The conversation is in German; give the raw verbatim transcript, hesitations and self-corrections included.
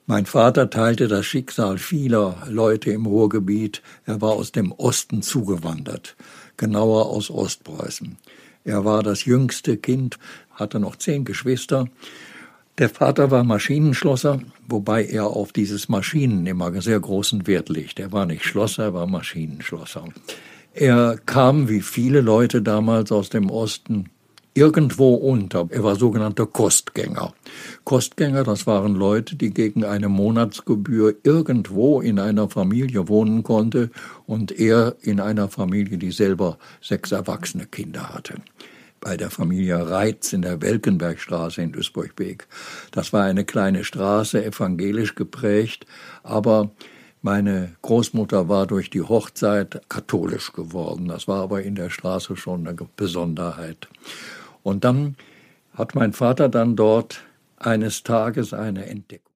Mein Vater teilte das Schicksal vieler Leute im Ruhrgebiet. Er war aus dem Osten zugewandert, genauer aus Ostpreußen. Er war das jüngste Kind, hatte noch zehn Geschwister. Der Vater war Maschinenschlosser, wobei er auf dieses Maschinen immer sehr großen Wert legt. Er war nicht Schlosser, er war Maschinenschlosser. Er kam, wie viele Leute damals aus dem Osten, irgendwo unter. Er war sogenannter Kostgänger. Kostgänger, das waren Leute, die gegen eine Monatsgebühr irgendwo in einer Familie wohnen konnte und er in einer Familie, die selber sechs erwachsene Kinder hatte. Bei der Familie Reitz in der Welkenbergstraße in Duisburg-Beek. Das war eine kleine Straße, evangelisch geprägt, aber meine Großmutter war durch die Hochzeit katholisch geworden. Das war aber in der Straße schon eine Besonderheit. Und dann hat mein Vater dann dort eines Tages eine Entdeckung.